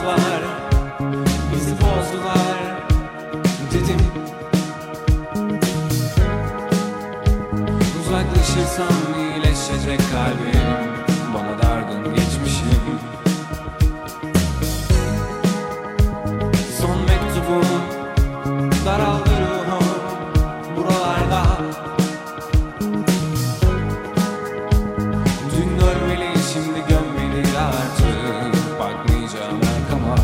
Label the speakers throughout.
Speaker 1: bozdular, bizi bozdular dedim. Uzaklaşırsam iyileşecek kalbim, bana dargın geçmişim. Son mektubum, daraldı ruhum buralarda. Dün ölmeli, şimdi gömmeli, artık bakmayacağım arkama.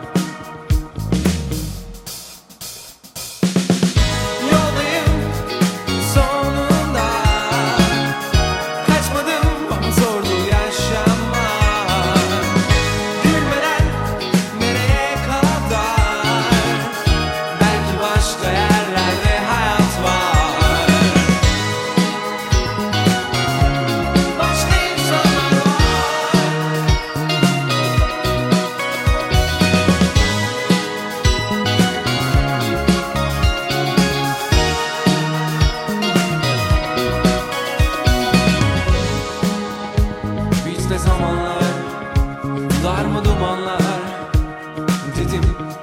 Speaker 1: Yoldayım sonunda, kaçmadım bana zordu yaşamak. Bilmeden nereye kadar, belki başka yerlerde hayat var. Başka insanlar var. Bizde zamanlar, dar mı dumanlar dedim.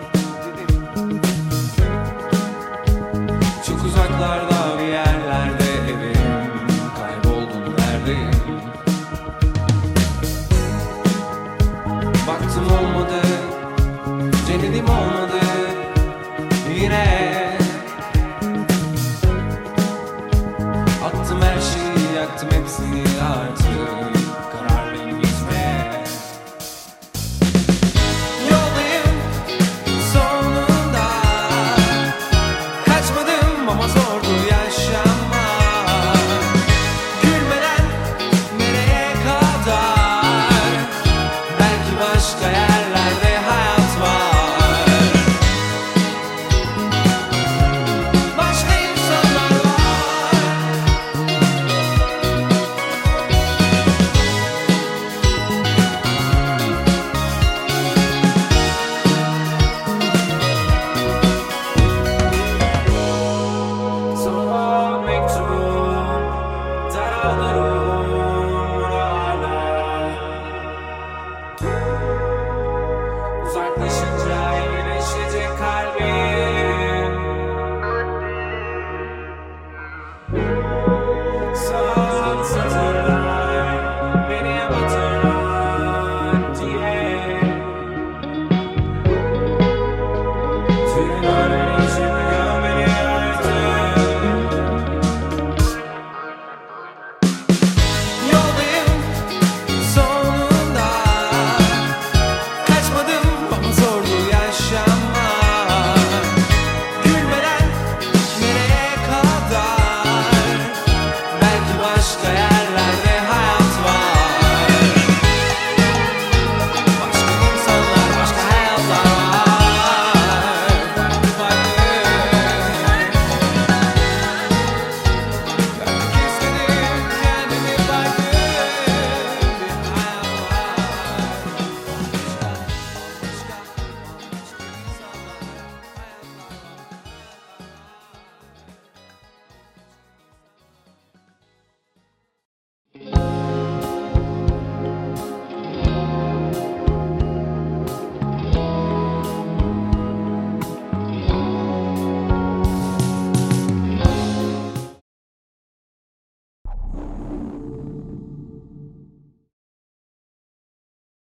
Speaker 1: Çok uzaklarda bir yerlerde evim, kayboldum neredeyim? Baktım olmadı, denedim olmadı yine. Attım her şeyi, yaktım hepsini artık.